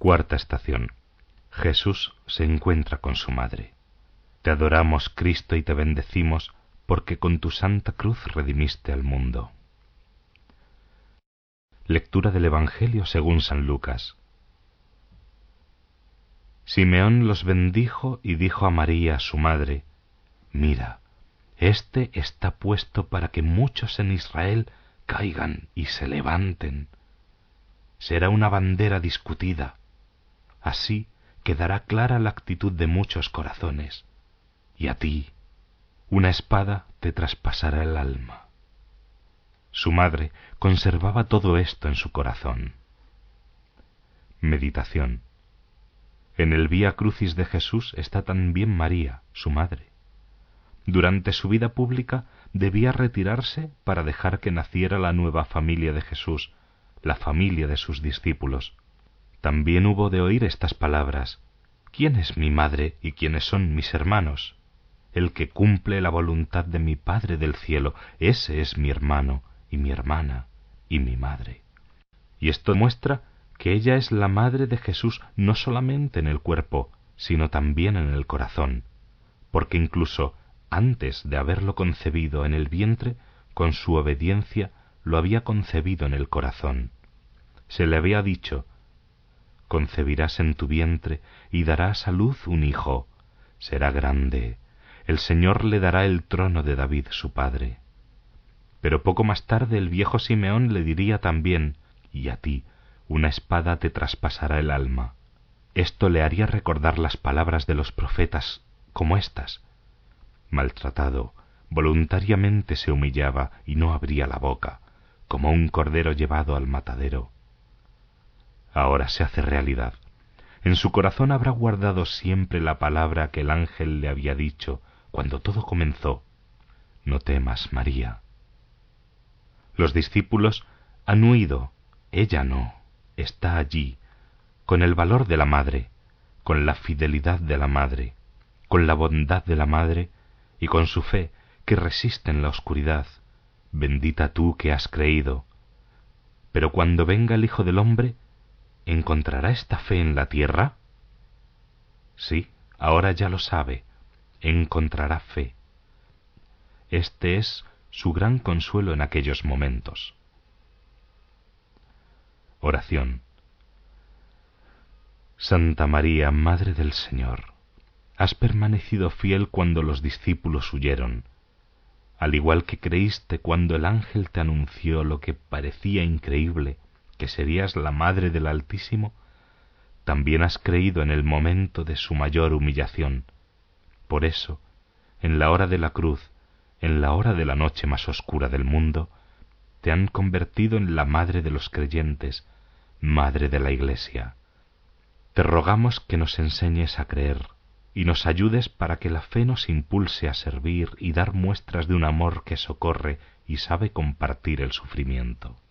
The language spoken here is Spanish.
Cuarta estación. Jesús se encuentra con su madre. Te adoramos, Cristo, y te bendecimos, porque con tu santa cruz redimiste al mundo. Lectura del Evangelio según San Lucas. Simeón los bendijo y dijo a María, su madre: Mira, este está puesto para que muchos en Israel caigan y se levanten. Será una bandera discutida. Así quedará clara la actitud de muchos corazones. Y a ti, una espada te traspasará el alma. Su madre conservaba todo esto en su corazón. Meditación. En el Vía Crucis de Jesús está también María, su madre. Durante su vida pública debía retirarse para dejar que naciera la nueva familia de Jesús, la familia de sus discípulos. También hubo de oír estas palabras: ¿Quién es mi madre y quiénes son mis hermanos? El que cumple la voluntad de mi Padre del cielo, ese es mi hermano y mi hermana y mi madre. Y esto muestra que ella es la madre de Jesús no solamente en el cuerpo, sino también en el corazón, porque incluso antes de haberlo concebido en el vientre, con su obediencia lo había concebido en el corazón. Se le había dicho: concebirás en tu vientre y darás a luz un hijo, será grande, el Señor le dará el trono de David su padre. Pero poco más tarde el viejo Simeón le diría también: y a ti una espada te traspasará el alma. Esto le haría recordar las palabras de los profetas, como estas: maltratado, voluntariamente se humillaba y no abría la boca, como un cordero llevado al matadero. Ahora se hace realidad. En su corazón habrá guardado siempre la palabra que el ángel le había dicho cuando todo comenzó: no temas, María. Los discípulos han huido, ella no, está allí, con el valor de la madre, con la fidelidad de la madre, con la bondad de la madre y con su fe que resiste en la oscuridad. Bendita tú que has creído. Pero cuando venga el Hijo del Hombre, ¿encontrará esta fe en la tierra? Sí, ahora ya lo sabe, encontrará fe. Este es su gran consuelo en aquellos momentos. Oración. Santa María, Madre del Señor, has permanecido fiel cuando los discípulos huyeron. Al igual que creíste cuando el ángel te anunció lo que parecía increíble, que serías la Madre del Altísimo, también has creído en el momento de su mayor humillación. Por eso, en la hora de la cruz, en la hora de la noche más oscura del mundo, te han convertido en la Madre de los creyentes, Madre de la Iglesia. Te rogamos que nos enseñes a creer y nos ayudes para que la fe nos impulse a servir y dar muestras de un amor que socorre y sabe compartir el sufrimiento.